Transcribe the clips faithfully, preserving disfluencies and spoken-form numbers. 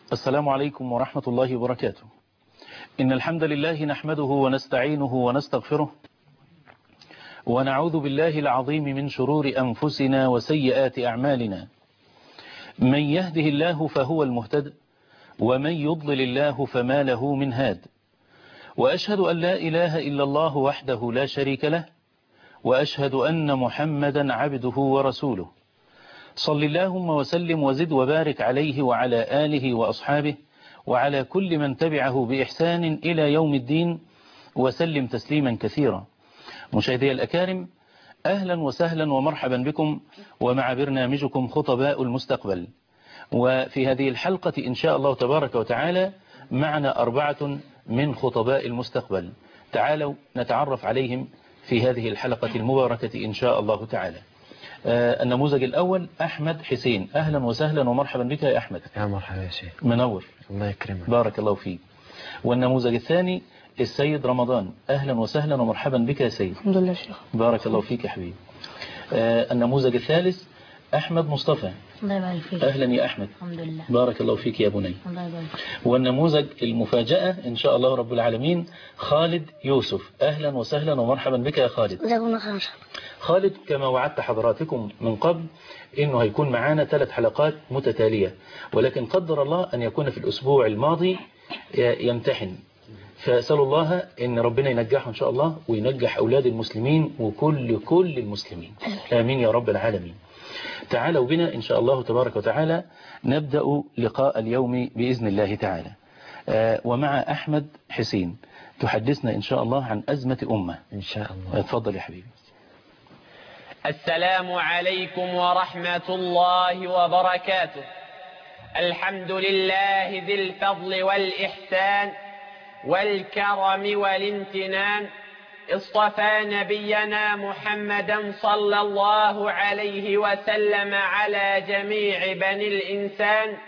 السلام عليكم ورحمة الله وبركاته. إن الحمد لله نحمده ونستعينه ونستغفره ونعوذ بالله العظيم من شرور أنفسنا وسيئات أعمالنا. من يهده الله فهو المهتد ومن يضلل الله فما له من هاد. وأشهد أن لا إله إلا الله وحده لا شريك له، وأشهد أن محمدا عبده ورسوله. صل اللهم وسلم وزد وبارك عليه وعلى آله وأصحابه وعلى كل من تبعه بإحسان إلى يوم الدين وسلم تسليما كثيرا. مشاهدي الأكارم، أهلا وسهلا ومرحبا بكم ومع برنامجكم خطباء المستقبل. وفي هذه الحلقة إن شاء الله تبارك وتعالى معنا أربعة من خطباء المستقبل. تعالوا نتعرف عليهم في هذه الحلقة المباركة إن شاء الله تعالى. آه النموذج الأول أحمد حسين. أهلا وسهلا ومرحبا بك يا أحمد. يا مرحبا يا شيخ. منور. الله يكرمك. بارك الله فيك. والنموذج الثاني السيد رمضان. أهلا وسهلا ومرحبا بك يا سيد. الحمد لله شيخ. بارك الله فيك يا حبيبي. آه النموذج الثالث أحمد مصطفى. الله يبارك فيك. أهلا يا أحمد. الحمد لله. بارك الله فيك يا بني. الله يبارك فيك. والنموذج المفاجأة إن شاء الله رب العالمين خالد يوسف. أهلا وسهلا ومرحبا بك يا خالد. جزاكم خير. خالد كما وعدت حضراتكم من قبل إنه هيكون معانا ثلاث حلقات متتالية، ولكن قدر الله أن يكون في الأسبوع الماضي يمتحن، فأسأل الله أن ربنا ينجحه إن شاء الله وينجح أولاد المسلمين وكل كل المسلمين. آمين يا رب العالمين. تعالوا بنا إن شاء الله تبارك وتعالى نبدأ لقاء اليوم بإذن الله تعالى. آه ومع أحمد حسين تحدثنا إن شاء الله عن أزمة أمة. إن شاء الله. اتفضل يا حبيبي. السلام عليكم ورحمة الله وبركاته. الحمد لله ذي الفضل والإحسان والكرم والامتنان، اصطفى نبينا محمدا صلى الله عليه وسلم على جميع بني الإنسان،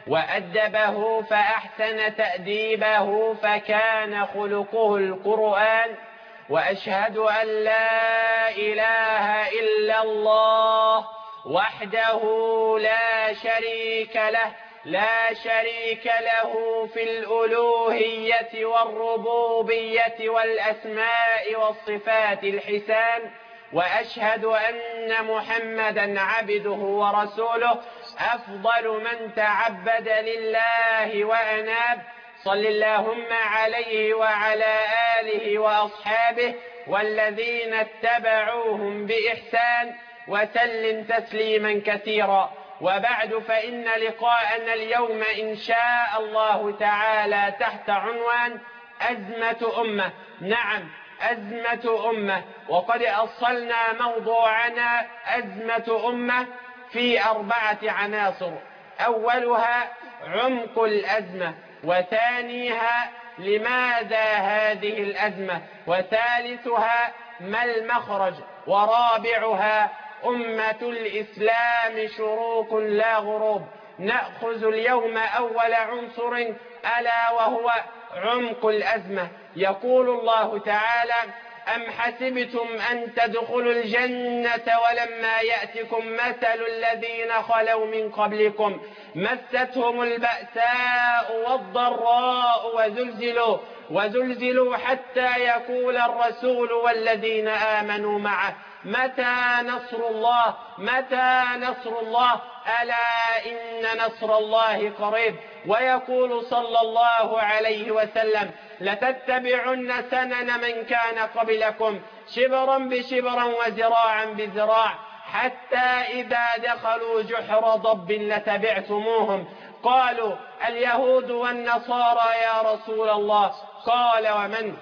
وأدبه فأحسن تأديبه فكان خلقه القرآن. وأشهد أن لا إله إلا الله وحده لا شريك له لا شريك له في الألوهية والربوبية والأسماء والصفات الحسان. وأشهد أن محمدا عبده ورسوله أفضل من تعبد لله وأناب. صل اللهم عليه وعلى آله وأصحابه والذين اتبعوهم بإحسان وسلم تسليما كثيرا. وبعد، فإن لقاءنا اليوم إن شاء الله تعالى تحت عنوان أزمة أمة. نعم، أزمة أمة. وقد أصلنا موضوعنا أزمة أمة في أربعة عناصر: أولها عمق الأزمة، وثانيها لماذا هذه الأزمة، وثالثها ما المخرج، ورابعها أمة الإسلام شروق لا غروب. نأخذ اليوم أول عنصر ألا وهو عمق الأزمة. يقول الله تعالى: أم حسبتم أن تدخلوا الجنة ولما يأتكم مثل الذين خلوا من قبلكم مستهم البأساء والضراء وزلزلوا وزلزلوا حتى يقول الرسول والذين آمنوا معه متى نصر الله متى نصر الله ألا إن نصر الله قريب. ويقول صلى الله عليه وسلم: لتتبعن سنن من كان قبلكم شبرا بشبرا وذراعا بذراع حتى إذا دخلوا جحر ضب لتبعتموهم. قالوا: اليهود والنصارى يا رسول الله. قال: ومن؟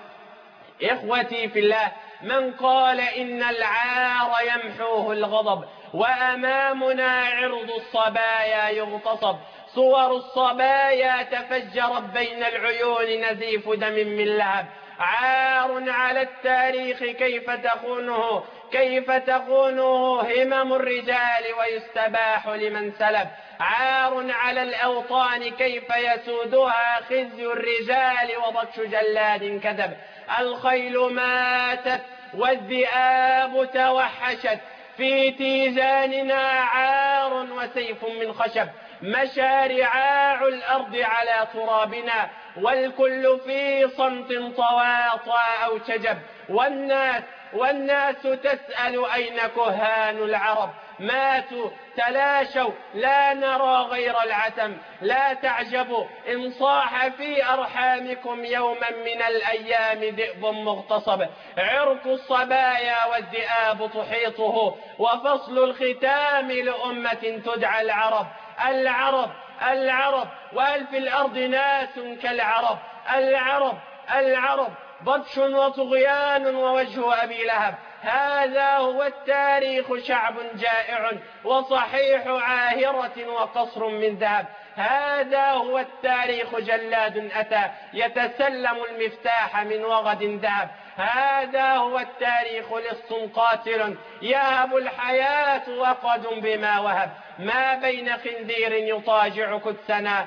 إخوتي في الله، من قال إن العار يمحوه الغضب، وأمامنا عرض الصبايا يغتصب، صور الصبايا تفجرت بين العيون نزيف دم من لهب. عار على التاريخ كيف تخونه كيف تخونه همم الرجال ويستباح لمن سلب. عار على الأوطان كيف يسودها خزي الرجال وبطش جلاد كذب. الخيل ماتت والذئاب توحشت في تيزاننا عار وسيف من خشب، مشى رعاع الأرض على ترابنا، والكل في صمت طواطا أو شجب. والناس والناس تسأل أين كهان العرب؟ ماتوا تلاشوا لا نرى غير العتم. لا تعجبوا إن صاح في أرحامكم يوما من الأيام ذئب مغتصب، عرق الصبايا والذئاب تحيطه، وفصل الختام لأمة تدعى العرب. العرب العرب وهل في الأرض ناس كالعرب؟ العرب العرب بطش وطغيان ووجه أبي لهب. هذا هو التاريخ، شعب جائع وصحيح عاهرة وقصر من ذهب. هذا هو التاريخ، جلاد أتى يتسلم المفتاح من وغد ذهب. هذا هو التاريخ، لص قاتل يهب الحياة وقد بما وهب. ما بين خنزير يطاجع قدسنا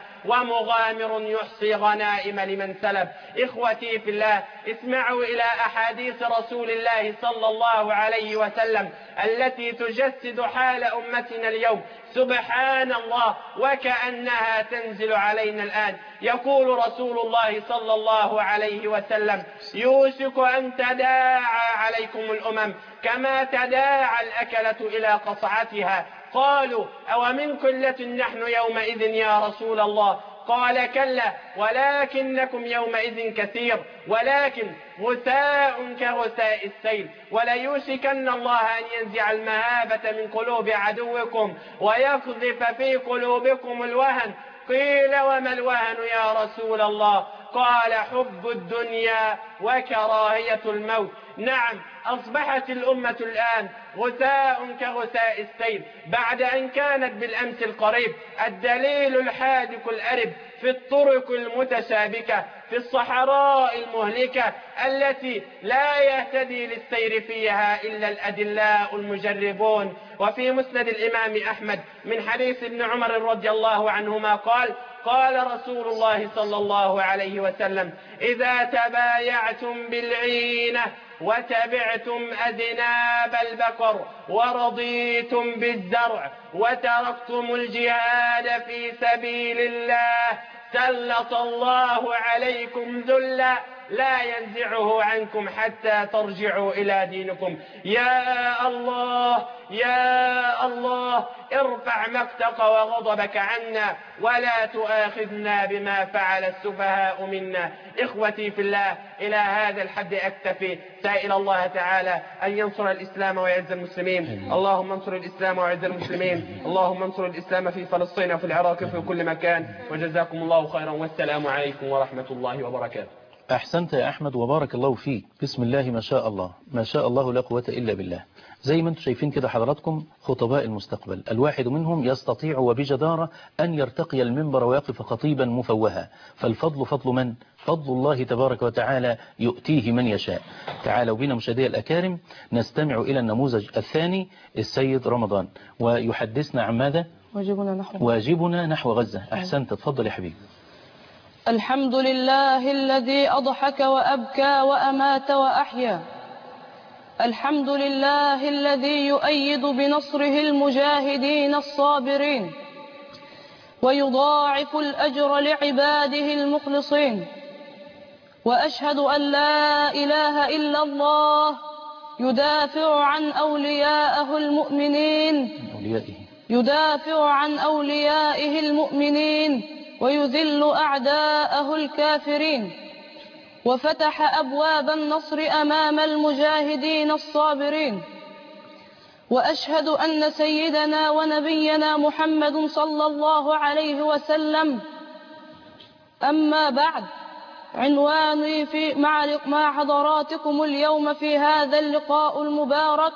ومغامر يحصي غنائم لمن سلب. إخوتي في الله، اسمعوا إلى أحاديث رسول الله صلى الله عليه وسلم التي تجسد حال أمتنا اليوم. سبحان الله، وكأنها تنزل علينا الآن. يقول رسول الله صلى الله عليه وسلم: يوشك أن تداعى عليكم الأمم كما تداعى الأكلة إلى قصعتها. قالوا: أو من قلة نحن يومئذ يا رسول الله؟ قال: كلا، ولكنكم يومئذ كثير، ولكن غثاء كغثاء السيل. وليوشكن الله أن ينزع المهابة من قلوب عدوكم ويقذف في قلوبكم الوهن. قيل: وما الوهن يا رسول الله؟ قال: حب الدنيا وكراهية الموت. نعم، أصبحت الأمة الآن غثاء كغثاء السيل، بعد أن كانت بالأمس القريب الدليل الحادق الأرب في الطرق المتشابكة، في الصحراء المهلكة التي لا يهتدي للسير فيها إلا الأدلاء المجربون. وفي مسند الإمام أحمد من حديث ابن عمر رضي الله عنهما قال: قال رسول الله صلى الله عليه وسلم: إذا تبايعتم بالعينة وتبعتم أذناب البقر ورضيتم بالزرع وتركتم الجهاد في سبيل الله سلط الله عليكم ذلا لا ينزعه عنكم حتى ترجعوا إلى دينكم. يا الله يا الله، ارفع مقتك وغضبك عنا ولا تؤاخذنا بما فعل السفهاء منا. إخوتي في الله، إلى هذا الحد أكتفي، سائل الله تعالى أن ينصر الإسلام ويعز المسلمين. اللهم انصر الإسلام ويعز المسلمين. اللهم انصر الإسلام في فلسطين وفي العراق وفي كل مكان. وجزاكم الله خيرا، والسلام عليكم ورحمة الله وبركاته. أحسنت يا أحمد وبارك الله فيك. بسم الله ما شاء الله ما شاء الله لا قوة إلا بالله. زي ما انتم شايفين كده حضراتكم خطباء المستقبل، الواحد منهم يستطيع وبجدارة أن يرتقي المنبر ويقف خطيبا مفوها. فالفضل فضل من؟ فضل الله تبارك وتعالى يؤتيه من يشاء. تعالوا بنا مشاهدي الأكارم نستمع إلى النموذج الثاني، السيد رمضان، ويحدثنا عن ماذا؟ واجبنا نحو واجبنا نحو غزة. أحسنت، تفضل يا حبيبي. الحمد لله الذي أضحك وأبكى وأمات وأحيا. الحمد لله الذي يؤيد بنصره المجاهدين الصابرين ويضاعف الأجر لعباده المخلصين. وأشهد أن لا إله إلا الله يدافع عن أوليائه المؤمنين يدافع عن أوليائه المؤمنين ويذل أعداءه الكافرين. وفتح أبواب النصر أمام المجاهدين الصابرين. وأشهد أن سيدنا ونبينا محمد صلى الله عليه وسلم. أما بعد، عنواني في مع مع حضراتكم اليوم في هذا اللقاء المبارك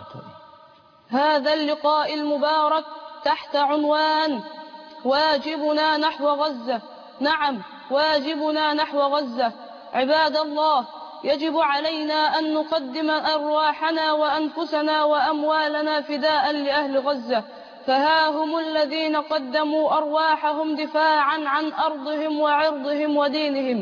هذا اللقاء المبارك تحت عنوان واجبنا نحو غزة. نعم، واجبنا نحو غزة. عباد الله، يجب علينا أن نقدم أرواحنا وأنفسنا وأموالنا فداء لأهل غزة، فها هم الذين قدموا أرواحهم دفاعا عن أرضهم وعرضهم ودينهم،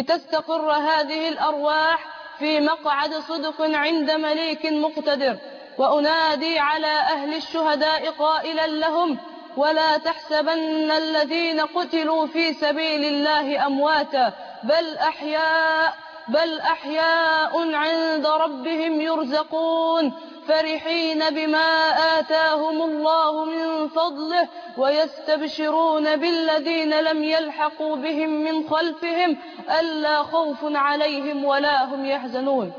لتستقر هذه الأرواح في مقعد صدق عند مليك مقتدر. وأنادي على أهل الشهداء قائلا لهم: ولا تحسبن الذين قتلوا في سبيل الله أمواتا بل أحياء بل أحياء عند ربهم يرزقون فرحين بما آتاهم الله من فضله ويستبشرون بالذين لم يلحقوا بهم من خلفهم ألا خوف عليهم ولا هم يحزنون.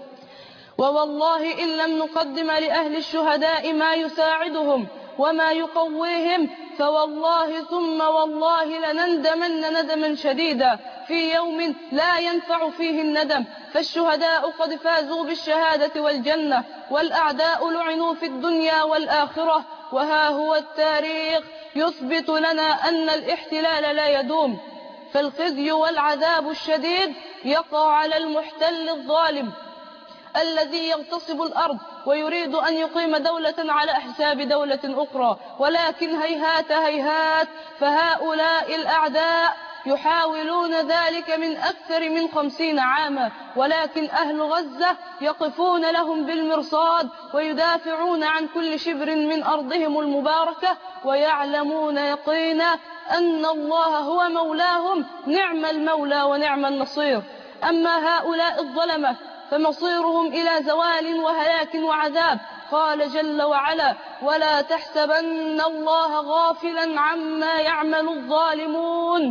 ووالله إن لم نقدم لأهل الشهداء ما يساعدهم وما يقويهم فوالله ثم والله لنندمن ندما شديدا في يوم لا ينفع فيه الندم، فالشهداء قد فازوا بالشهادة والجنة، والأعداء لعنوا في الدنيا والآخرة. وها هو التاريخ يثبت لنا أن الاحتلال لا يدوم، فالخزي والعذاب الشديد يقع على المحتل الظالم الذي يغتصب الأرض ويريد أن يقيم دولة على حساب دولة أخرى، ولكن هيهات هيهات، فهؤلاء الأعداء يحاولون ذلك من أكثر من خمسين عاما، ولكن أهل غزة يقفون لهم بالمرصاد ويدافعون عن كل شبر من أرضهم المباركة، ويعلمون يقينا أن الله هو مولاهم، نعم المولى ونعم النصير. أما هؤلاء الظلمة فمصيرهم إلى زوال وهلاك وعذاب. قال جل وعلا: ولا تحسبن الله غافلا عما يعمل الظالمون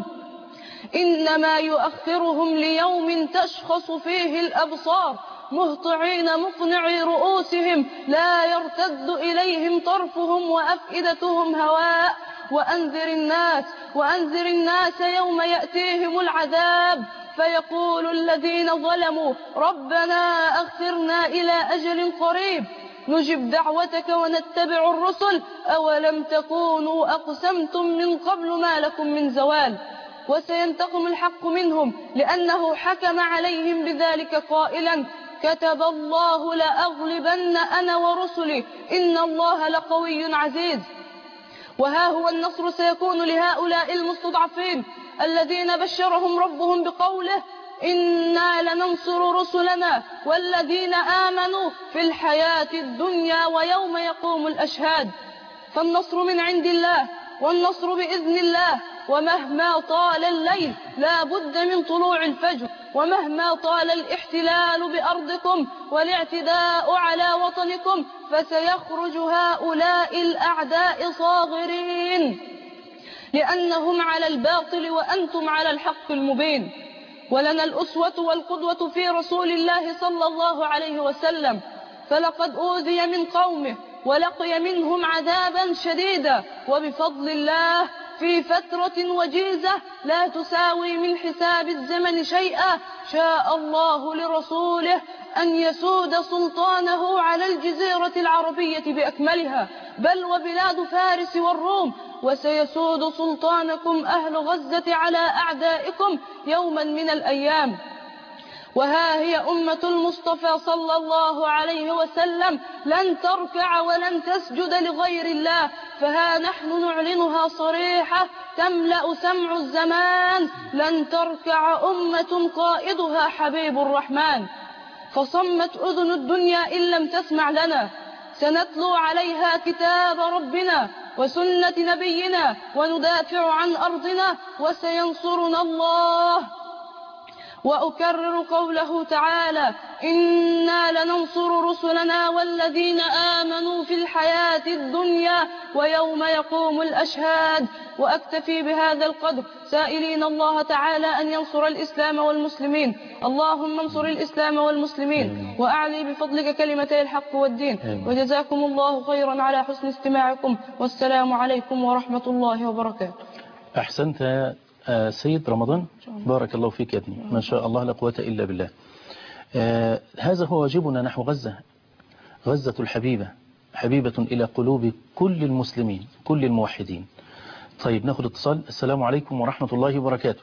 إنما يؤخرهم ليوم تشخص فيه الأبصار مهطعين مقنعي رؤوسهم لا يرتد إليهم طرفهم وأفئدتهم هواء. وأنذر الناس وأنذر الناس يوم يأتيهم العذاب فيقول الذين ظلموا ربنا أخرنا إلى أجل قريب نجب دعوتك ونتبع الرسل أولم تكونوا أقسمتم من قبل ما لكم من زوال. وسينتقم الحق منهم لأنه حكم عليهم بذلك قائلا: كتب الله لأغلبن أنا ورسلي إن الله لقوي عزيز. وها هو النصر سيكون لهؤلاء المستضعفين الذين بشرهم ربهم بقوله: إنا لننصر رسلنا والذين آمنوا في الحياة الدنيا ويوم يقوم الأشهاد. فالنصر من عند الله والنصر بإذن الله، ومهما طال الليل لا بد من طلوع الفجر، ومهما طال الاحتلال بأرضكم والاعتداء على وطنكم فسيخرج هؤلاء الأعداء صاغرين لأنهم على الباطل وأنتم على الحق المبين. ولنا الأسوة والقدوة في رسول الله صلى الله عليه وسلم، فلقد أوذي من قومه ولقي منهم عذابا شديدا، وبفضل الله في فترة وجيزة لا تساوي من حساب الزمن شيئا شاء الله لرسوله أن يسود سلطانه على الجزيرة العربية بأكملها، بل وبلاد فارس والروم، وسيسود سلطانكم أهل غزة على أعدائكم يوما من الأيام. وها هي أمة المصطفى صلى الله عليه وسلم لن تركع ولن تسجد لغير الله، فها نحن نعلنها صريحة تملأ سمع الزمان: لن تركع أمة قائدها حبيب الرحمن. فصمت أذن الدنيا إن لم تسمع لنا، سنتلو عليها كتاب ربنا وسنة نبينا وندافع عن أرضنا وسينصرنا الله. وأكرر قوله تعالى: إنا لننصر رسلنا والذين آمنوا في الحياة الدنيا ويوم يقوم الأشهاد. وأكتفي بهذا القدر سائلين الله تعالى أن ينصر الإسلام والمسلمين. اللهم انصر الإسلام والمسلمين وأعلي بفضلك كلمتي الحق والدين. وجزاكم الله خيرا على حسن استماعكم، والسلام عليكم ورحمة الله وبركاته. أحسنت سيد رمضان، بارك الله فيك يا ابني، ما شاء الله لا قوة إلا بالله. آه هذا هو واجبنا نحو غزة، غزة الحبيبة، حبيبة إلى قلوب كل المسلمين كل الموحدين. طيب ناخد اتصال. السلام عليكم ورحمة الله وبركاته.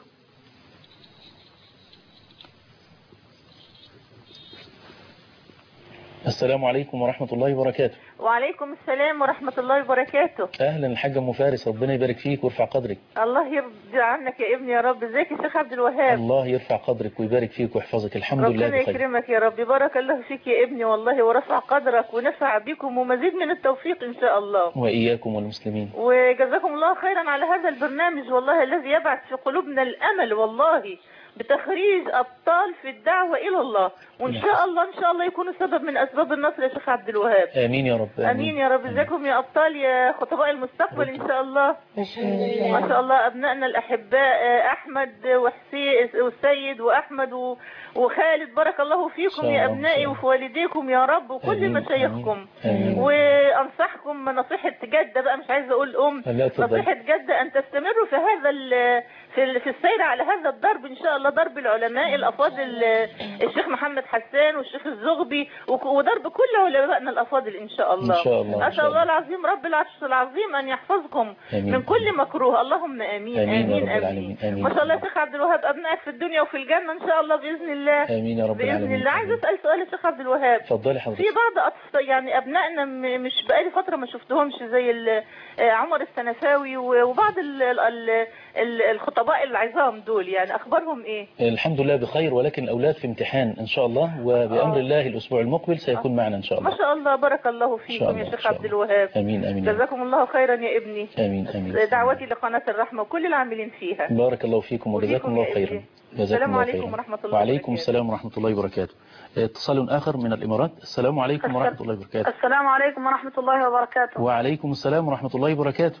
السلام السلام عليكم ورحمة الله وبركاته. وعليكم السلام ورحمة الله وبركاته. أهلا الحاجة أم فارس، ربنا يبارك فيك ويرفع قدرك. الله يرضي عنك يا ابني يا رب. ازيك يا شيخ عبد الوهاب؟ الله يرفع قدرك ويبارك فيك ويحفظك، الحمد لله ربنا بخير. يكرمك يا رب. بارك الله فيك يا ابني والله، ورفع قدرك ونفع بكم ومزيد من التوفيق إن شاء الله. وإياكم والمسلمين. وجزاكم الله خيرا على هذا البرنامج والله الذي يبعث في قلوبنا الأمل والله بتخريج أبطال في الدعوة إلى الله، وإن شاء الله إن شاء الله يكونوا سبب من أسباب النصر يا شيخ عبد الوهاب. آمين يا رب. آمين, آمين يا رب. ازيكم يا أبطال يا خطباء المستقبل إن شاء الله. ما شاء الله أبنائنا الأحباء أحمد وحسين والسيد وأحمد و... وخالد، بارك الله فيكم يا أبنائي وفي والديكم يا رب وكل مشايخكم. وأنصحكم نصيحة جدة بقى، مش عايزة أقول أم، نصيحة جدة أن تستمروا في هذا في في السير على هذا الضرب إن شاء الله، ضرب العلماء الأفاضل الشيخ محمد حسان والشيخ الزغبي وضرب كل علمائنا الأفاضل إن شاء الله. إن شاء الله. أسأل الله العظيم رب العرش العظيم أن يحفظكم آمين. من كل مكروه، اللهم آمين. آمين, آمين, آمين, آمين. آمين. ما شاء الله يا شيخ عبد الوهاب أبنائك في الدنيا وفي الجنة إن شاء الله بإذن الله. آمين يا رب العالمين. بإذن الله. عايزة أسأل سؤال يا شيخ عبد الوهاب. اتفضلي حضرتك. في بعض أطفال يعني أبنائنا مش بقالي فترة ما شفتهمش زي عمر السنفاوي وبعض ال ال ال الخطباء العظام دول، يعني أخبارهم إيه؟ الحمد لله بخير، ولكن الأولاد في امتحان إن شاء الله، وبأمر الله الأسبوع المقبل سيكون معنا إن شاء الله. ما شاء الله بارك الله فيكم يا شيخ عبد الوهاب. آمين آمين. جزاكم الله خيرا يا ابني. آمين آمين. دعوتي لقناة الرحمة وكل العاملين فيها. بارك الله فيكم وجزاكم الله خيرا. السلام عليكم ورحمة الله وبركاته. وعليكم السلام ورحمة الله وبركاته. اتصال آخر من الإمارات. السلام عليكم ورحمة الله وبركاته. السلام عليكم ورحمة الله وبركاته. وعليكم السلام ورحمة الله وبركاته.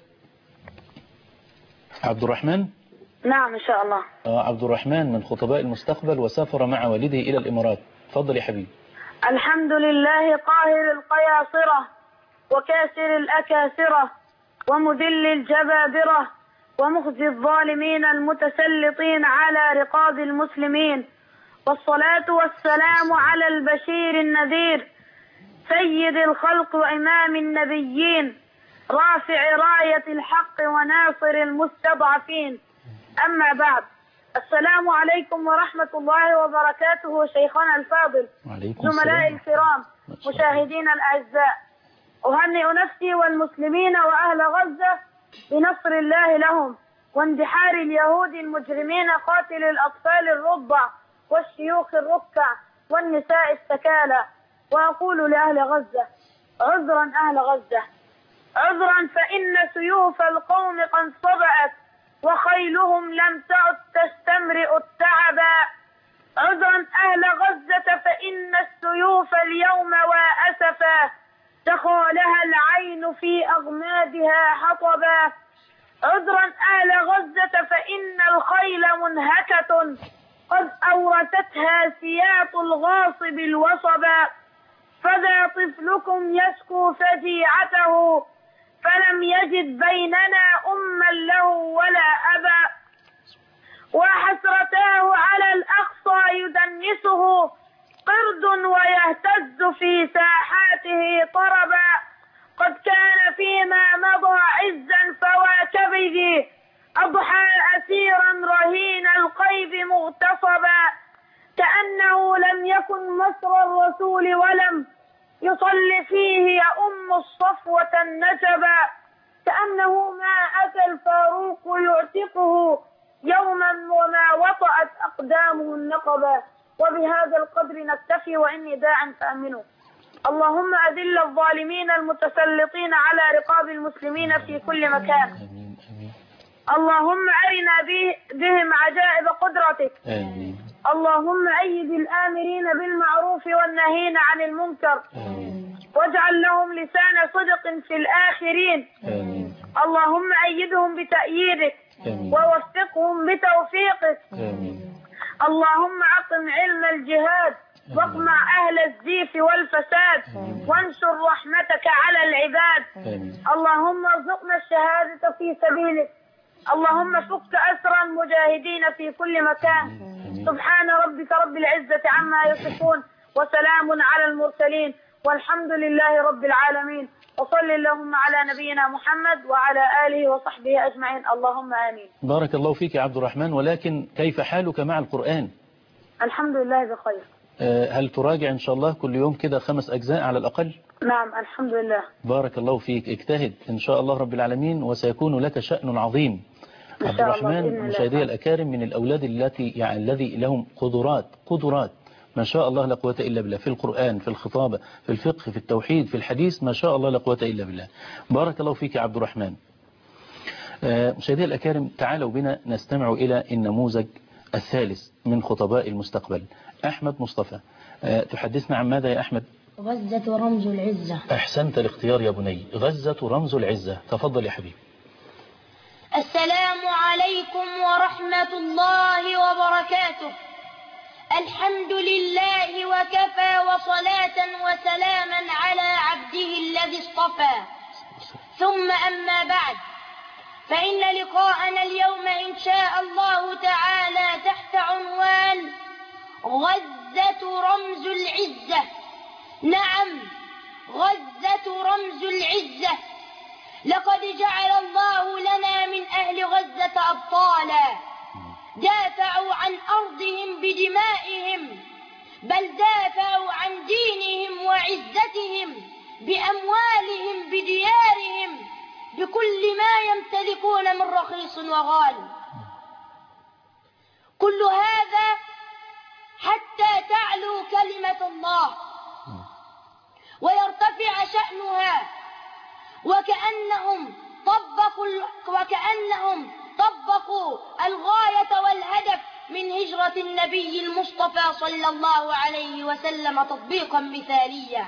عبد الرحمن. نعم إن شاء الله. آه عبد الرحمن من خطباء المستقبل وسافر مع والده إلى الإمارات. تفضل يا حبيبي. الحمد لله قاهر القياصرة وكاسر الأكاسرة ومذل الجبابرة ومخزي الظالمين المتسلطين على رقاب المسلمين، والصلاة والسلام على البشير النذير سيد الخلق وإمام النبيين رافع راية الحق وناصر المستضعفين. أما بعد، السلام عليكم ورحمة الله وبركاته شيخنا الفاضل، زملائي الكرام، مشاهدينا الأعزاء، أهنئ نفسي والمسلمين وأهل غزة بنصر الله لهم واندحار اليهود المجرمين قاتل الأطفال الرضع والشيوخ الركع والنساء السكالى، وأقول لأهل غزة عذرا أهل غزة عذرا، فإن سيوف القوم قد صبأت وخيلهم لم تعد تستمرئ التعبا. عذرا أهل غزة فإن السيوف اليوم وأسفا تخالها العين في أغمادها حطبا. عذرا أهل غزة فإن الخيل منهكة قد أورثتها سياط الغاصب الوصبا. فذا طفلكم يشكو فجيعته فلم يجد بيننا أما له ولا أبا. وحسرتاه على الأقصى يدنسه قرد ويهتز في ساحاته طربا. قد كان فيما مضى عزا فواكبه أضحى أسيرا رهين القيد مغتصبا. كأنه لم يكن مصر الرسول ولم يصلي فيه يؤم الصفوة النجبا. كأنه ما أتى الفاروق يعتقه يوما وما وطأت أقدامه النقبا. وبهذا القدر نكتفي وإني داع فأمنوا. اللهم أذل الظالمين المتسلطين على رقاب المسلمين في كل مكان. اللهم أرنا بهم عجائب قدرتك. آمين. اللهم أيد الآمرين بالمعروف والنهين عن المنكر. آمين. واجعل لهم لسان صدق في الآخرين. آمين. اللهم أيدهم بتأييدك. آمين. ووفقهم بتوفيقك. آمين. اللهم أقم علم الجهاد واقمع أهل الزيف والفساد وانشر رحمتك على العباد. آمين. اللهم ارزقنا الشهادة في سبيلك. اللهم فك أسرى المجاهدين في كل مكان. سبحان ربك رب العزة عما يصفون وسلام على المرسلين والحمد لله رب العالمين. وصل اللهم على نبينا محمد وعلى آله وصحبه أجمعين. اللهم آمين. بارك الله فيك يا عبد الرحمن، ولكن كيف حالك مع القرآن؟ الحمد لله بخير. هل تراجع إن شاء الله كل يوم كده خمس أجزاء على الأقل؟ نعم الحمد لله. بارك الله فيك، اجتهد إن شاء الله رب العالمين وسيكون لك شأن عظيم. عبد الرحمن مشاهدي الأكارم من الأولاد التي يعني الذي لهم قدرات قدرات ما شاء الله لا قوة إلا بالله، في القرآن، في الخطابة، في الفقه، في التوحيد، في الحديث، ما شاء الله لا قوة إلا بالله. بارك الله فيك يا عبد الرحمن. مشاهدي الأكارم، تعالوا بنا نستمع إلى النموذج الثالث من خطباء المستقبل. أحمد مصطفى، تحدثنا عن ماذا يا أحمد؟ غزة رمز العزة. أحسنت الاختيار يا بني، غزة رمز العزة. تفضل يا حبيبي. السلام عليكم ورحمة الله وبركاته. الحمد لله وكفى وصلاة وسلاما على عبده الذي اصطفى، ثم أما بعد، فإن لقاءنا اليوم إن شاء الله تعالى تحت عنوان غزة رمز العزة. نعم، غزة رمز العزة. لقد جعل الله لنا من أهل غزة أبطالا دافعوا عن أرضهم بدمائهم، بل دافعوا عن دينهم وعزتهم بأموالهم بديارهم بكل ما يمتلكون من رخيص وغال. كل هذا حتى تعلو كلمة الله ويرتفع شأنها، وكأنهم طبقوا وكأنهم طبقوا الغاية والهدف من هجرة النبي المصطفى صلى الله عليه وسلم تطبيقا مثاليا.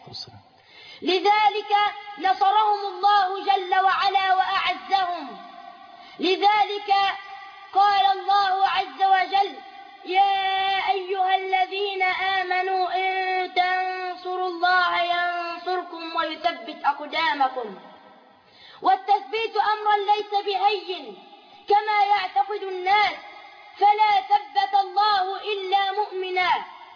لذلك نصرهم الله جل وعلا وأعزهم. لذلك قال الله عز وجل: يا أيها الذين آمنوا إن تنصروا الله ينصركم ويثبت أقدامكم. والتثبيت أمرا ليس بهين كما يعتقد الناس، فلا ثبت الله إلا مؤمنا.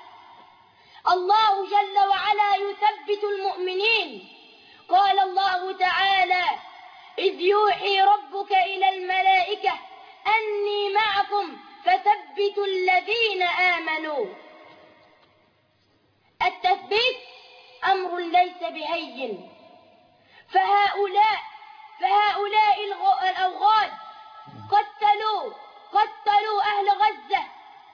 الله جل وعلا يثبت المؤمنين. قال الله تعالى: إذ يوحي ربك إلى الملائكة أني معكم فثبتوا الذين آمنوا. التثبيت أمر ليس بهين، فهؤلاء فهؤلاء الأوغاد قتلوا قتلوا أهل غزة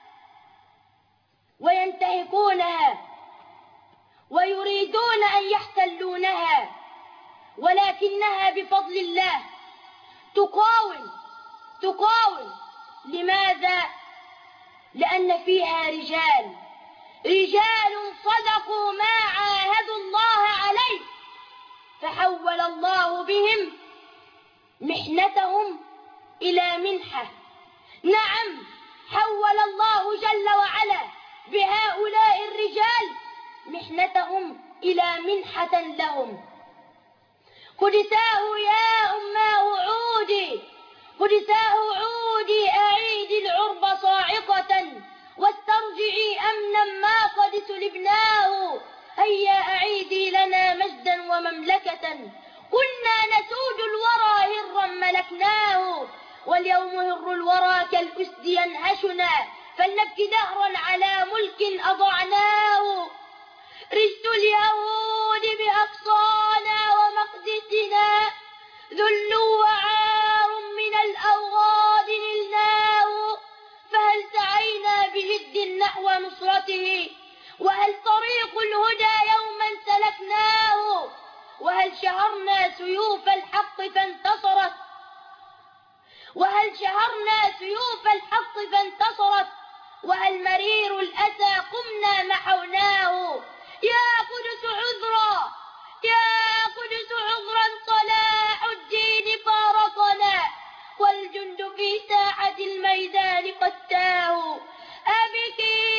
وينتهكونها ويريدون أن يحتلونها، ولكنها بفضل الله تقاوم تقاوم لماذا؟ لأن فيها رجال رجال صدقوا ما عاهدوا الله عليه، فحول الله بهم محنتهم إلى منحة. نعم، حول الله جل وعلا بهؤلاء الرجال محنتهم إلى منحة لهم. قدساه يا أماه عودي، قدساه عودي أعيدي العرب صاعقة واسترجعي أمنا ما قد سلبناه. هيا أعيدي لنا مجدا ومملكة كنا نسود الورى هرا ملكناه، واليوم هر الورى كالأسد ينهشنا فلنبكي دهرا على ملك أضعناه. رجت اليهود بأقصانا ومقدسنا ذل وعار من الأوغاد نلناه، فهل سعينا بجد نحو نصرته؟ وهل طريق الهدى يوما سلكناه؟ وهل شهرنا سيوف الحق فانتصرت؟ وهل شهرنا سيوف الحق فانتصرت؟ وهل مرير الأسى قمنا محوناه؟ يا قدس عذرا يا قدس عذرا صلاح الدين فارقنا، والجند في ساحة الميدان قتاه. أبكي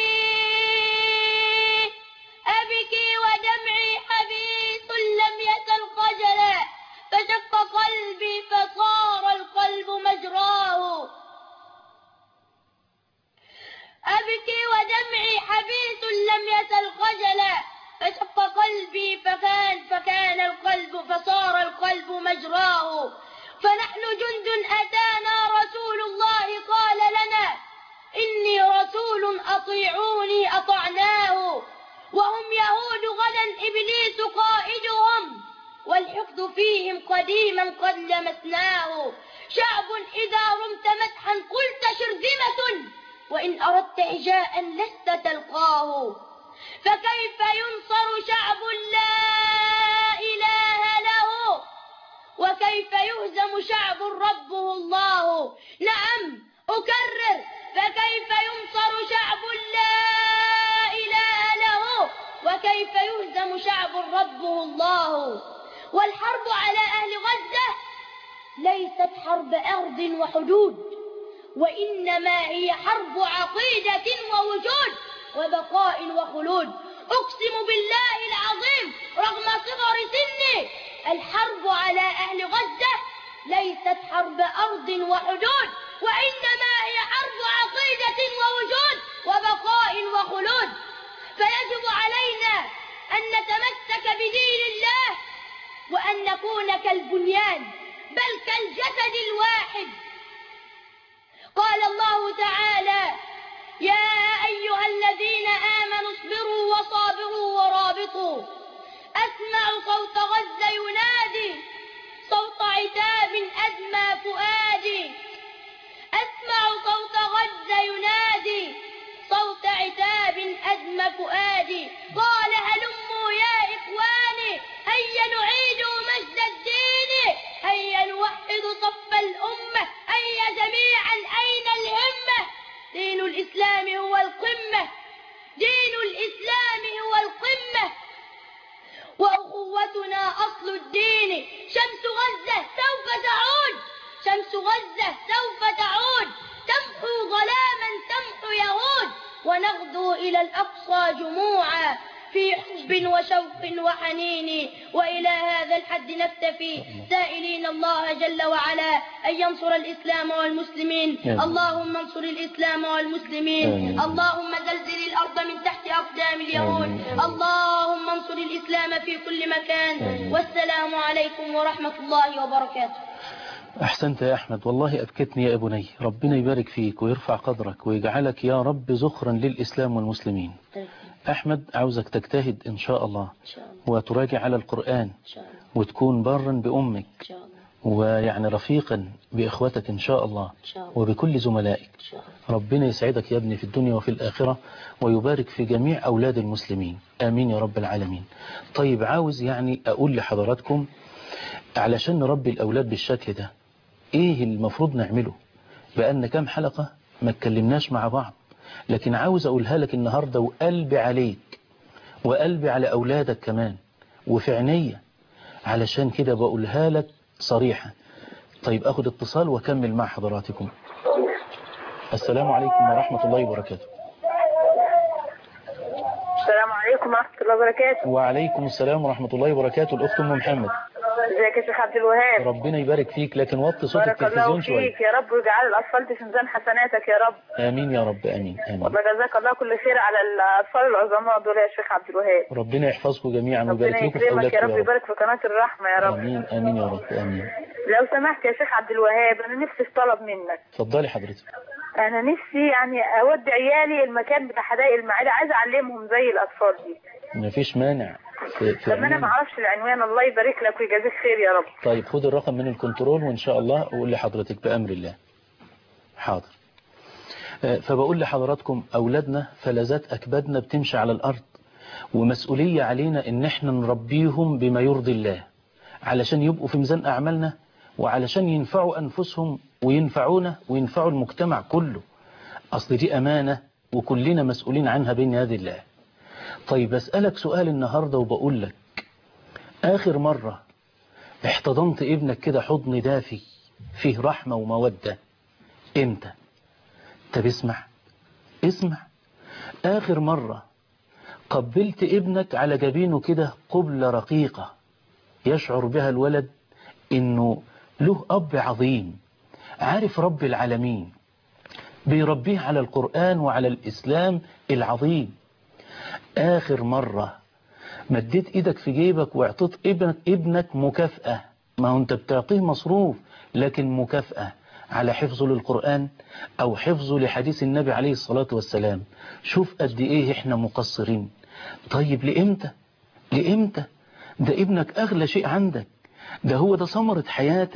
أبكي ودمعي حبيس لم يزل خجلا، فشق قلبي فصار القلب مجراه. أبكي ودمعي حبيس لم يزل خجلا، فشق قلبي لمسناه. شعب إذا رمت مدحا قلت شرذمة، وإن أردت هجاء لست تلقاه. فكيف ينصر شعب لا إله له، وكيف يهزم شعب ربه الله. نعم أكرر، فكيف ينصر شعب لا إله له، وكيف يهزم شعب ربه الله. والحرب على أهل غزة ليست حرب أرض وحدود، وإنما هي حرب عقيدة ووجود وبقاء وخلود. أقسم بالله العظيم رغم صغر سني، الحرب على أهل غزة ليست حرب أرض وحدود، وإنما هي حرب عقيدة ووجود وبقاء وخلود. فيجب علينا أن نتمسك بدين الله، وأن نكون كالبنيان بل كالجسد الواحد. قال الله تعالى: يا أيها الذين آمنوا اصبروا وصابروا ورابطوا. أسمع صوت غزة ينادي، صوت عتاب أدمى فؤادي. أسمع صوت غزة ينادي، صوت عتاب أدمى فؤادي. قال: هلموا يا إخواني، هيا نعيد مجد الدين، هيا نوحد صف الأمة، هيا جميعا أين الهمة. دين الإسلام هو القمة، دين الإسلام هو القمة، وأخوتنا أصل الدين. شمس غزة سوف تعود، شمس غزة سوف تعود، تمحو ظلاما تمحو يهود، ونغدو إلى الأقصى جموعا في حب وشوق وحنين. وإلى هذا الحد نكتفي، سائلين الله جل وعلا أن ينصر الإسلام والمسلمين. اللهم انصر الإسلام والمسلمين. اللهم زلزل الأرض من تحت أقدام اليهود. اللهم انصر الإسلام في كل مكان. والسلام عليكم ورحمة الله وبركاته. أحسنت يا أحمد، والله أبكتني يا بني. ربنا يبارك فيك ويرفع قدرك ويجعلك يا رب ذخرا للإسلام والمسلمين. أحمد، عاوزك تجتهد إن شاء الله وتراجع على القرآن وتكون برا بأمك ويعني رفيقا بإخوتك إن شاء الله وبكل زملائك. ربنا يسعدك يا ابني في الدنيا وفي الآخرة ويبارك في جميع أولاد المسلمين، آمين يا رب العالمين. طيب، عاوز يعني أقول لحضراتكم علشان نربي الأولاد بالشكل ده إيه المفروض نعمله؟ بأن كام حلقة ما اتكلمناش مع بعض، لكن عاوز أقولها لك النهاردة وقلبي عليك وقلبي على أولادك كمان وفي عينيا، علشان كده بقولها لك صريحة. طيب، أخذ اتصال وكمل مع حضراتكم. السلام عليكم ورحمة الله وبركاته. السلام عليكم ورحمة الله وبركاته. وعليكم السلام ورحمة الله وبركاته. الأخت أم محمد. ازيك يا شيخ عبد الوهاب؟ ربنا يبارك فيك، لكن وطي صوت بارك التلفزيون الله شوية. فيك يا رب، ويجعل الأطفال في ميزان حسناتك يا رب. آمين يا رب، آمين آمين. والله جزاك الله كل خير على الأطفال العظماء دول يا شيخ عبد الوهاب. ربنا يحفظكم جميعا ويبارك ربنا لكم في يكرمك أولادكم يا رب، يبارك في قناة الرحمة يا رب. آمين آمين يا رب، آمين. لو سمحت يا شيخ عبد الوهاب، أنا نفسي في طلب منك. اتفضلي حضرتك. أنا نفسي يعني أودي عيالي المكان بتاع حدائق المعادي، عايزة أعلمهم زي الأطفال دي. مفيش مانع. في في طب أنا ما أعرفش العنوان، الله يبارك لك ويجازيك خير يا رب. طيب، خد الرقم من الكنترول وإن شاء الله أقول لحضرتك بأمر الله. حاضر. فبقول لحضراتكم أولادنا فلذات أكبادنا بتمشي على الأرض، ومسؤولية علينا إن احنا نربيهم بما يرضي الله علشان يبقوا في ميزان أعمالنا، وعلشان ينفعوا أنفسهم وينفعونا وينفعوا المجتمع كله. أصل دي أمانة وكلنا مسؤولين عنها بين يد الله. طيب، بسألك سؤال النهاردة وبقول لك، آخر مرة احتضنت ابنك كده حضن دافي فيه رحمة ومودة امتى؟ طب اسمع اسمع، آخر مرة قبلت ابنك على جبينه كده قبلة رقيقة يشعر بها الولد انه له أب عظيم عارف رب العالمين بيربيه على القرآن وعلى الإسلام العظيم؟ آخر مرة مديت ايدك في جيبك واعطيت ابنك, ابنك مكافأة، ما هو انت بتعطيه مصروف لكن مكافأة على حفظه للقرآن او حفظه لحديث النبي عليه الصلاة والسلام؟ شوف قد ايه احنا مقصرين. طيب، لإمتى لإمتى؟ ده ابنك اغلى شيء عندك، ده هو ده ثمرة حياتك،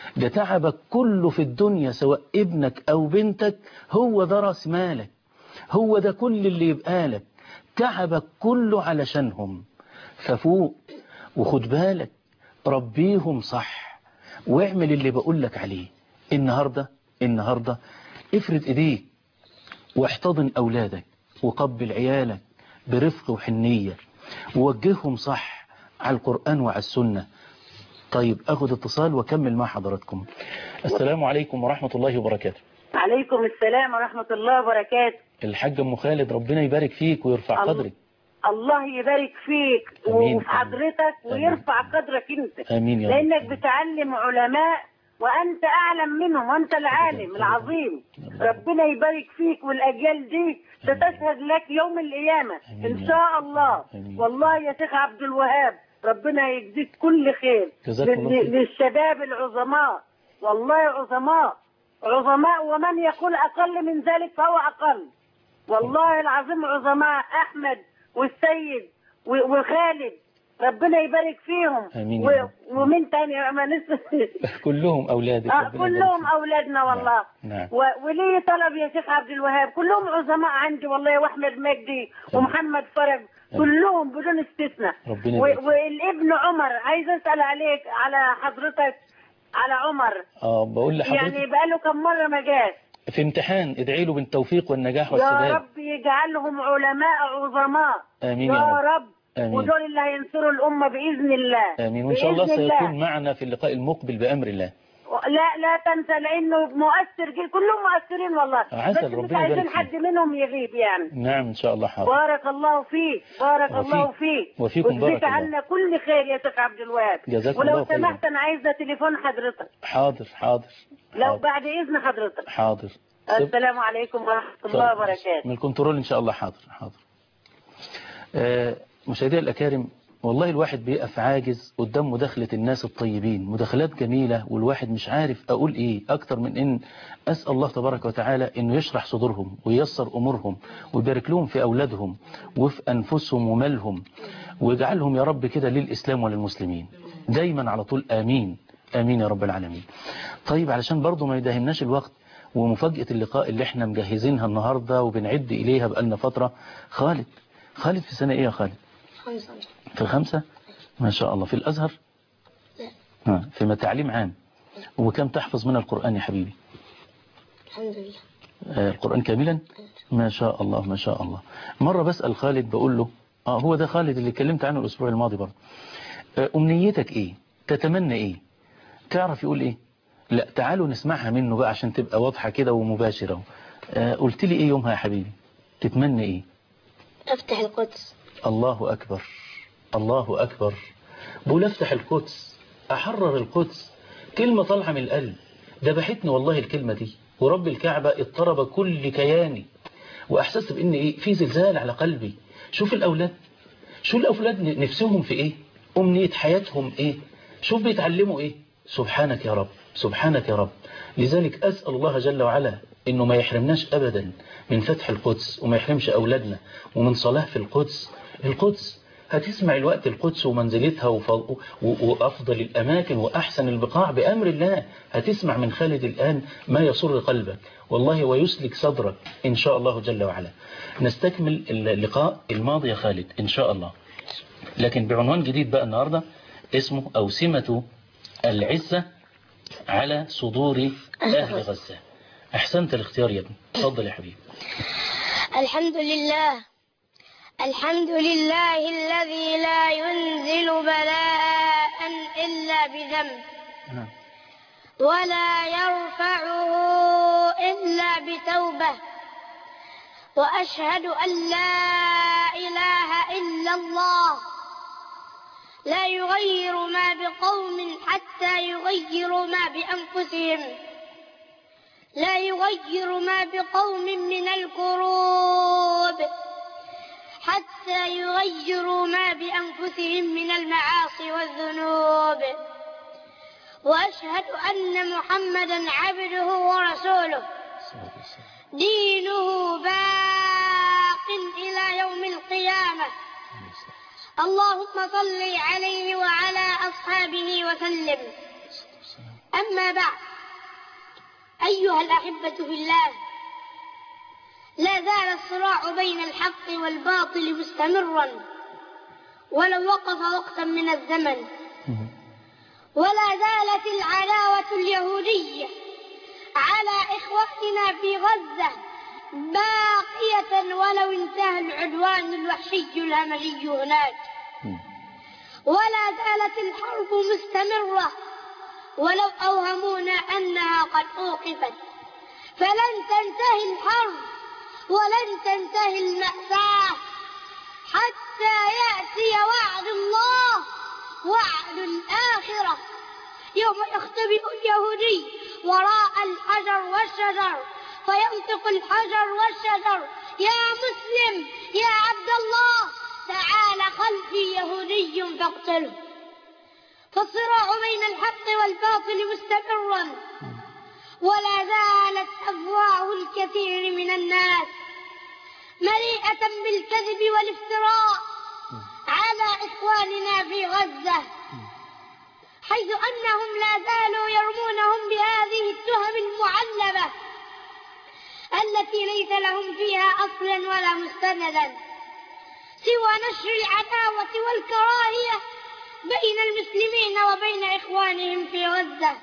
ده تعبك كله في الدنيا سواء ابنك أو بنتك هو ده راس مالك، هو ده كل اللي يبقى لك، تعبك كله علشانهم. ففوق وخد بالك، ربيهم صح واعمل اللي بقول لك عليه. النهاردة النهاردة افرد ايديك واحتضن أولادك وقبل عيالك برفق وحنية ووجههم صح على القرآن وعلى السنة. طيب أخذ اتصال وكمل مع حضراتكم. السلام عليكم ورحمة الله وبركاته. عليكم السلام ورحمة الله وبركاته. الحاج أم خالد، ربنا يبارك فيك ويرفع الله قدرك. الله يبارك فيك أمين. وفي حضرتك ويرفع قدرك انت، آمين يا رب. لأنك بتعلم علماء وأنت أعلم منهم وأنت العالم العظيم. ربنا يبارك فيك والأجيال دي ستشهد لك يوم القيامة إن شاء الله. والله يا شيخ عبد الوهاب ربنا يجزيك كل خير للشباب العظماء، والله عظماء عظماء، ومن يقول أقل من ذلك فهو أقل. والله العظيم عظماء، أحمد والسيد وخالد ربنا يبارك فيهم. آمين. و... ومن تاني ما نسمع كلهم أولادك. آه كلهم أولادنا والله. نعم. و... ولي طلب يا شيخ عبد الوهاب، كلهم عظماء عندي والله، وأحمد مجدي ومحمد فرج كلهم بدون استثناء. و... والابن عمر عايز أسأل عليك على حضرتك على عمر. اه بقول لحضرتك يعني بقاله كم مرة ما جاش في امتحان، ادعي له بالتوفيق والنجاح والسداد. يا رب يجعلهم علماء عظماء. آمين يا, يا رب, رب. آمين. ودول اللي هينصروا الأمة بإذن الله. آمين. وإن شاء الله سيكون معنا في اللقاء المقبل بأمر الله. لا لا تنسى لأنه مؤثر جدا، كلهم مؤثرين والله. عسل بس مش عايزين حد منهم يغيب يعني. نعم إن شاء الله. حاضر. بارك الله فيك بارك وفيك. الله فيك وفيكم بارك الله. عنا كل خير يا شيخ عبد الوهاب. جزاكم الله ولو خيرا. سمحت أنا عايزة تليفون حضرتك. حاضر حاضر. لو حاضر. بعد إذن حضرتك. حاضر. السلام عليكم ورحمة الله وبركاته. من الكنترول إن شاء الله. حاضر حاضر. آه مشاهدي الأكارم، والله الواحد بيقف عاجز قدام مداخلة الناس الطيبين، مداخلات جميلة، والواحد مش عارف أقول إيه أكتر من إن أسأل الله تبارك وتعالى إنه يشرح صدورهم وييسر أمورهم ويبارك لهم في أولادهم وفي أنفسهم ومالهم، ويجعلهم يا رب كده للإسلام وللمسلمين دايما على طول. آمين آمين يا رب العالمين. طيب علشان برضو ما يداهمناش الوقت، ومفاجأة اللقاء اللي احنا مجهزينها النهاردة وبنعد إليها بقالنا فترة، خالد خالد في سنة إيه يا خالد؟ خمسة. في الخمسة ما شاء الله. في الأزهر؟ لا. ها في تعليم عام. وكم تحفظ من القرآن يا حبيبي؟ الحمد لله. آه القرآن كاملا؟ ما شاء الله ما شاء الله. مرة بسأل خالد بقول له آه هو ده خالد اللي اتكلمت عنه الأسبوع الماضي برضه، آه أمنيتك إيه؟ تتمنى إيه؟ تعرف يقول إيه؟ لا تعالوا نسمعها منه بقى عشان تبقى واضحة كده ومباشرة. آه قلت لي إيه يومها يا حبيبي؟ تتمنى إيه؟ أفتح القدس. الله أكبر الله أكبر. بقول أفتح القدس، أحرر القدس، كلمة طالعة من القلب. ذبحتني والله الكلمة دي، ورب الكعبة اضطرب كل كياني، وأحسست بإن إيه في زلزال على قلبي. شوف الأولاد، شوف الأولاد نفسهم في إيه، أمنية حياتهم إيه، شوف بيتعلموا إيه. سبحانك يا رب سبحانك يا رب. لذلك أسأل الله جل وعلا إنه ما يحرمناش أبدا من فتح القدس، وما يحرمش أولادنا ومن صلاة في القدس. القدس هتسمع الوقت القدس ومنزلتها وأفضل الأماكن وأحسن البقاع بأمر الله. هتسمع من خالد الآن ما يسر قلبك والله ويسلك صدرك إن شاء الله جل وعلا. نستكمل اللقاء الماضي يا خالد إن شاء الله، لكن بعنوان جديد بقى النهاردة اسمه أوسمة العزة على صدور أهل غزة. أحسنت الاختيار يا ابني، تفضل يا حبيبي. الحمد لله الحمد لله الذي لا ينزل بلاء إلا بذنب ولا يرفعه إلا بتوبة، وأشهد أن لا إله إلا الله لا يغير ما بقوم حتى يغيروا ما بأنفسهم، لا يغير ما بقوم من الكروب حتى يغيروا ما بأنفسهم من المعاصي والذنوب، وأشهد أن محمدا عبده ورسوله دينه باق إلى يوم القيامة. اللهم صل عليه وعلى أصحابه وسلم. أما بعد، أيها الأحبة في الله، لا زال الصراع بين الحق والباطل مستمرا ولو وقف وقتا من الزمن، ولا زالت العداوة اليهودية على إخوتنا في غزة باقية ولو انتهى العدوان الوحشي الهمجي هناك، ولا زالت الحرب مستمرة ولو أوهمونا أنها قد أوقفت، فلن تنتهي الحرب ولن تنتهي المأساة حتى يأتي وعد الله، وعد الآخرة، يوم يختبئ اليهودي وراء الحجر والشجر فينطق الحجر والشجر: يا مسلم يا عبد الله تعال خلفي يهودي فاقتله. فالصراع بين الحق والباطل مستمرا، ولا زالت أفواه الكثير من الناس مليئة بالكذب والافتراء على إخواننا في غزة، حيث أنهم لا زالوا يرمونهم بهذه التهم المعلبة التي ليس لهم فيها أصلا ولا مستندا سوى نشر العداوة والكراهية بين المسلمين وبين إخوانهم في غزة.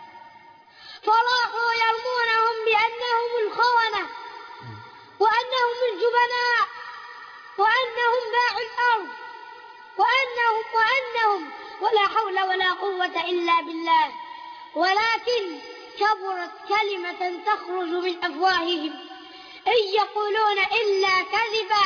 فراحوا يرمونهم بأنهم الخونة وأنهم الجبناء وأنهم باعوا الأرض وأنهم وأنهم ولا حول ولا قوة إلا بالله، ولكن كبرت كلمة تخرج من أفواههم إن يقولون إلا كذبا.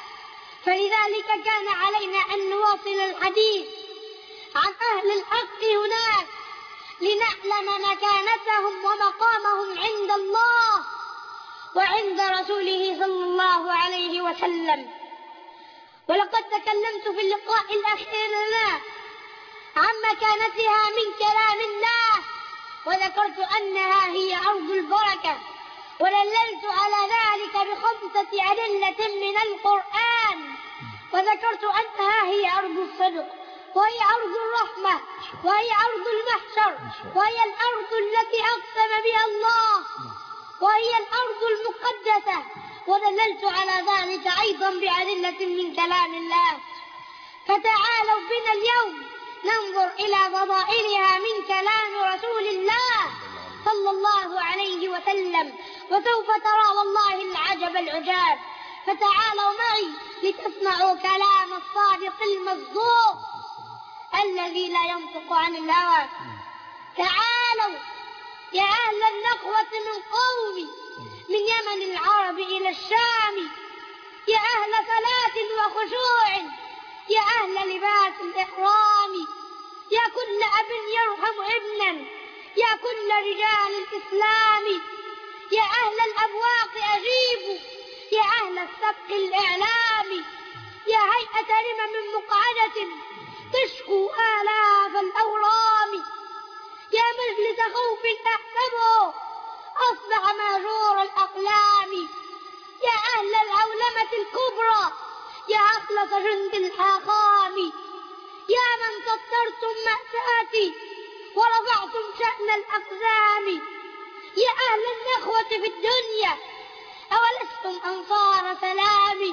فلذلك كان علينا أن نواصل الحديث عن أهل الحق هناك لنعلم مكانتهم ومقامهم عند الله وعند رسوله صلى الله عليه وسلم. ولقد تكلمت في اللقاء الأخير لنا عن مكانتها من كلام الله، وذكرت أنها هي أرض البركة، ودللت على ذلك بخمسة أدلة من القرآن، وذكرت أنها هي أرض الصدق، وهي أرض الرحمة، وهي أرض المحشر، وهي الأرض التي أقسم بها الله، وهي الأرض المقدسة، ودللت على ذلك أيضا بأدلة من كلام الله. فتعالوا بنا اليوم ننظر إلى فضائلها من كلام رسول الله صلى الله عليه وسلم، وسوف ترى والله العجب العجاب. فتعالوا معي لتسمعوا كلام الصادق المصدوق الذي لا ينطق عن الهوى. تعالوا يا أهل النخوة من قومي، من يمن العرب إلى الشام، يا أهل صلاة وخشوع، يا أهل لباس الإحرام، يا كل أب يرحم ابنا، يا كل رجال الإسلام، يا أهل الأبواق أجيبوا، يا أهل السبق الإعلام، يا هيئة رمم مقعدة تشكو آلاف الأورام، يا مجلس خوف أحسبه أصبح مهجور الأقلام، يا أهل العولمة الكبرى، يا أخلص جند الحاخام، يا من سطرتم مأساتي ورفعتم شأن الأقزام، يا أهل النخوة في الدنيا أولستم أنصار سلامي.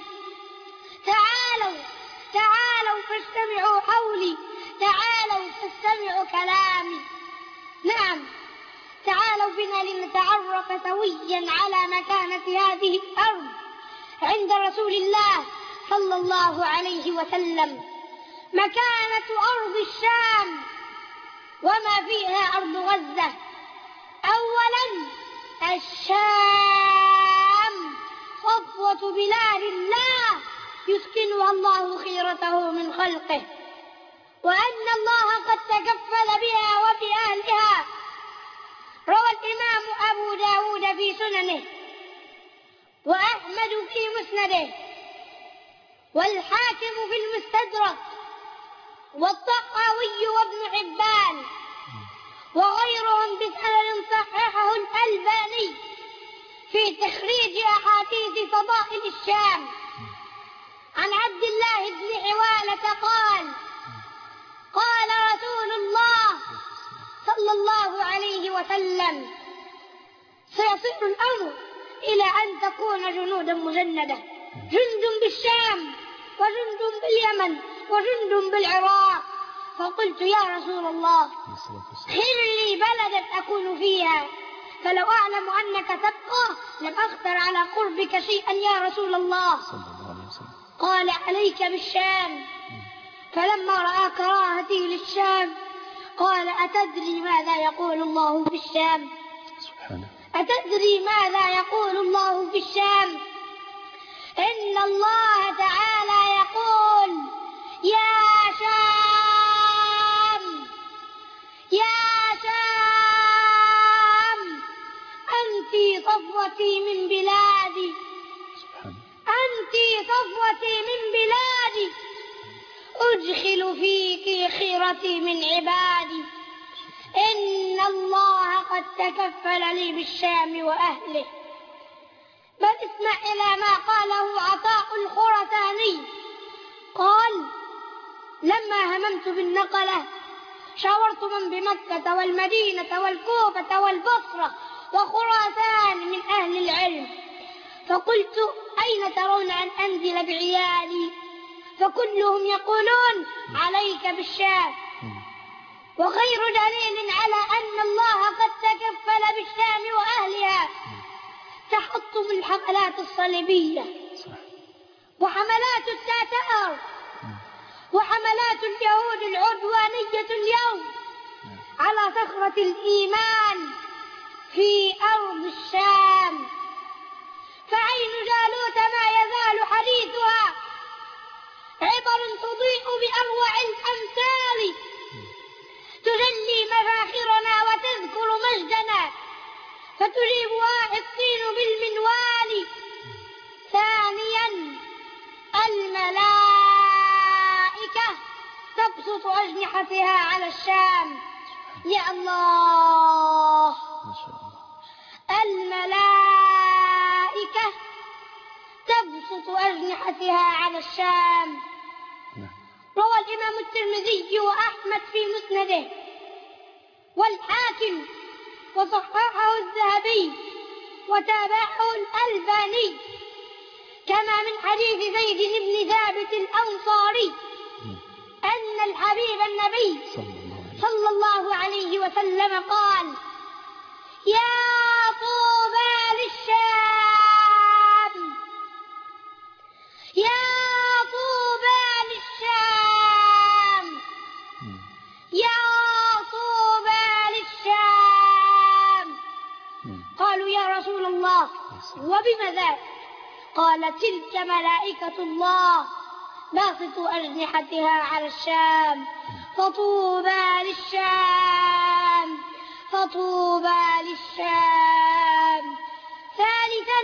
تعالوا تعالوا فاستمعوا حولي، تعالوا فاستمعوا كلامي. نعم، تعالوا بنا لنتعرف سويا على مكانة هذه الأرض عند رسول الله صلى الله عليه وسلم. مكانة أرض الشام وما فيها أرض غزة. أولا، الشام صفوة بلاد الله يسكنها الله خيرته من خلقه، وأن الله قد تكفل بها وبأهلها. روى الإمام أبو داود في سننه، وأحمد في مسنده، والحاكم في المستدرك، والطحاوي وابن حبان وغيرهم بسند صححه الألباني في تخريج أحاديث فضائل الشام. عن عبد الله بن حوالة قال: قال رسول الله صلى الله عليه وسلم: سيصير الأمر إلى أن تكون جنودا مجندة، جند بالشام وجند باليمن وجند بالعراق. فقلت: يا رسول الله، خير لي بلدا أكون فيها، فلو أعلم أنك تبقى لم أختر على قربك شيئا يا رسول الله. قال: عليك بالشام. فلما رأى كراهتي للشام قال: أتدري ماذا يقول الله في الشام؟ أتدري ماذا يقول الله في الشام؟ إن الله تعالى يقول: يا شام يا شام أنت صفوتي من بلادي، أنت صفوتي من بلادي، أدخل فيك خيرتي من عبادي. إن الله قد تكفل لي بالشام وأهله. بل اسمع إلى ما قاله عطاء الخرساني، قال: لما هممت بالنقلة شاورت من بمكة والمدينة والكوفة والبصرة وخراسان من أهل العلم، فقلت: أين ترون أن أنزل بعيالي؟ فكلهم يقولون: عليك بالشام. وغير دليل على أن الله قد تكفل بالشام وأهلها تحطم الحملات الصليبية وحملات التتار وحملات اليهود العدوانية اليوم على صخرة الإيمان في أرض الشام. فعين جالوت ما يزال حديثها عبر تضيء بأروع الأمثال، تجلي مفاخرنا وتذكر مجدنا، فتجيبها الطين بالمنوال. ثانيا، الملائكة تبسط أجنحتها على الشام. يا الله، الملائكة تبسط أجنحتها على الشام. روى الإمام الترمذي وأحمد في مسنده والحاكم وصححه الذهبي وتابعه الألباني، كما من حديث زيد بن ثابت الأنصاري أن الحبيب النبي صلى الله عليه وسلم قال: يا طوبى للشام، يا طوبى للشام، يا طوبى للشام. قالوا: يا رسول الله، وبما ذاك؟ قال: تلك ملائكة الله باسطوا أجنحتها على الشام، فطوبى للشام، فطوبى للشام. ثالثا،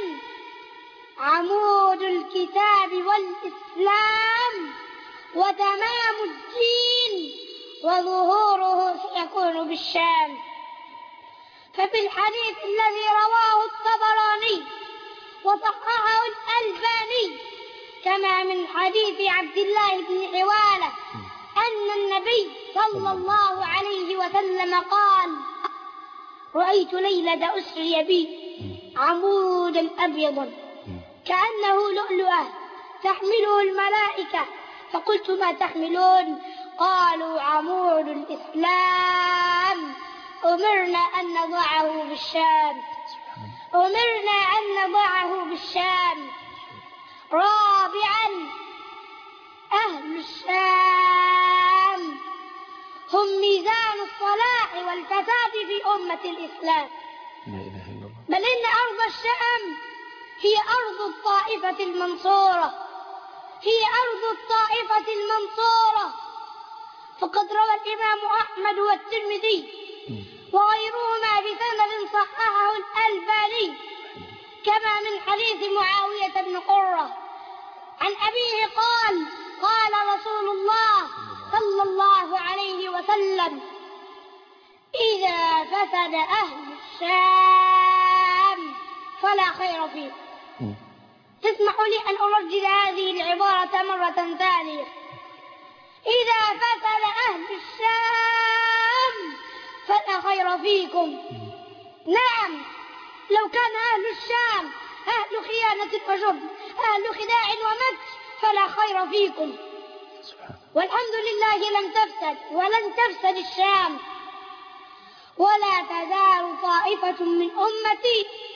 عمود الكتاب والإسلام وتمام الدين وظهوره سيكون بالشام. ففي الحديث الذي رواه الطبراني وصححه الألباني، كما من حديث عبد الله بن حوالة أن النبي صلى الله عليه وسلم قال: رأيت ليلة أسري بي عمودا أبيضا كأنه لؤلؤة تحمله الملائكة، فقلت: ما تحملون؟ قالوا: عمود الإسلام، أمرنا أن نضعه بالشام، أمرنا أن نضعه بالشام. رابعا، أهل الشام هم ميزان الصلاح والفساد في أمة الإسلام. بل إن أرض الشام هي أرض الطائفة المنصورة، هي أرض الطائفة المنصورة. فقد روى الإمام أحمد والترمذي وغيرهما بسند صححه الألباني، كما من حديث معاوية بن قرة عن أبيه قال: قال رسول الله صلى الله عليه وسلم: إذا فسد أهل الشام فلا خير فيه. تسمحوا لي أن أرجل هذه العبارة مرة ثانية: إذا فسد أهل الشام فلا خير فيكم. نعم، لو كان أهل الشام أهل خيانة وجبن، أهل خداع ومكر، فلا خير فيكم. والحمد لله لم تفسد ولن تفسد الشام، ولا تزال طائفة من أمتي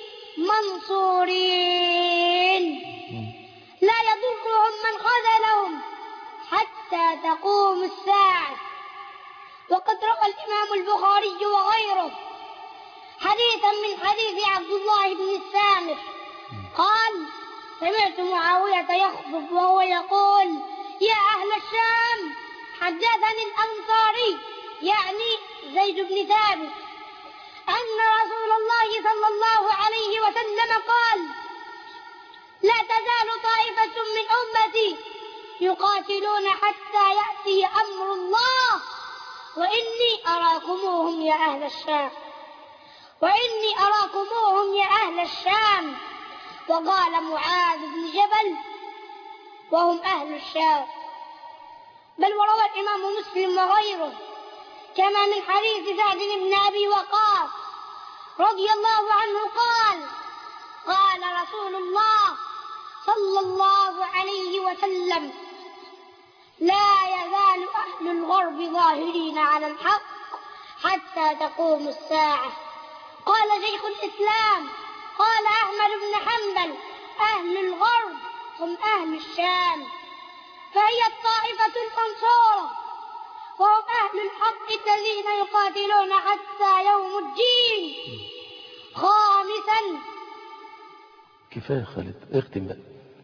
منصورين لا يضرهم من خذلهم حتى تقوم الساعة. وقد روى الإمام البخاري وغيره حديثا من حديث عبد الله بن السامر قال: سمعت معاوية يخطب وهو يقول: يا أهل الشام، حدثني الأنصاري يعني زيد بن ثابت أن رسول الله صلى الله عليه وسلم قال: لا تزال طائفة من أمتي يقاتلون حتى يأتي أمر الله، وإني أراكموهم يا أهل الشام، وإني أراكموهم يا أهل الشام. وقال معاذ بن جبل: وهم أهل الشام. بل وروى الإمام مسلم وغيره كما من حديث سعد بن أبي وقاص رضي الله عنه قال: قال رسول الله صلى الله عليه وسلم: لا يزال أهل الغرب ظاهرين على الحق حتى تقوم الساعة. قال شيخ الإسلام قال أحمد بن حنبل: أهل الغرب هم أهل الشام، فهي الطائفة المنصورة، وهم أهل الحق الذين يقاتلون حتى يوم الدين. خامسا، كفاية خالد، اختم بقى.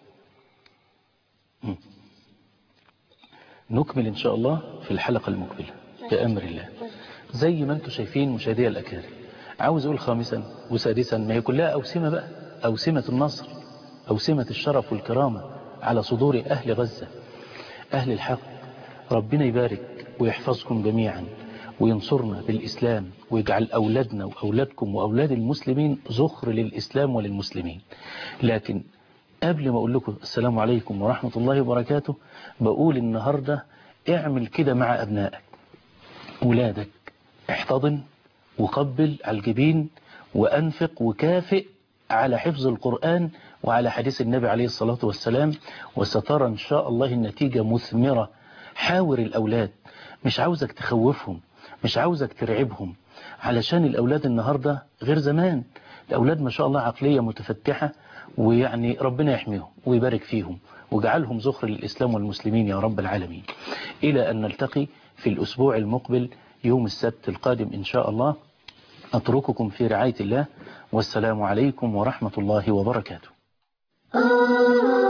نكمل إن شاء الله في الحلقة المقبلة بأمر الله. زي ما انتم شايفين مشاهدي الأكارم، عاوز أقول خامسا وسادسا، ما هي كلها أوسمة بقى، أوسمة النصر، أوسمة الشرف والكرامة على صدور أهل غزة، أهل الحق. ربنا يبارك ويحفظكم جميعا وينصرنا بالإسلام، ويجعل أولادنا وأولادكم وأولاد المسلمين ذخر للإسلام وللمسلمين. لكن قبل ما أقول لكم السلام عليكم ورحمة الله وبركاته، بقول النهاردة اعمل كده مع أبنائك، أولادك، احتضن وقبل على الجبين وأنفق وكافئ على حفظ القرآن وعلى حديث النبي عليه الصلاة والسلام، وسترى إن شاء الله النتيجة مثمرة. حاور الأولاد، مش عاوزك تخوفهم، مش عاوزك ترعبهم، علشان الأولاد النهاردة غير زمان. الأولاد ما شاء الله عقلية متفتحة، ويعني ربنا يحميهم ويبارك فيهم وجعلهم ذخر للإسلام والمسلمين يا رب العالمين. إلى أن نلتقي في الأسبوع المقبل يوم السبت القادم إن شاء الله، أترككم في رعاية الله، والسلام عليكم ورحمة الله وبركاته.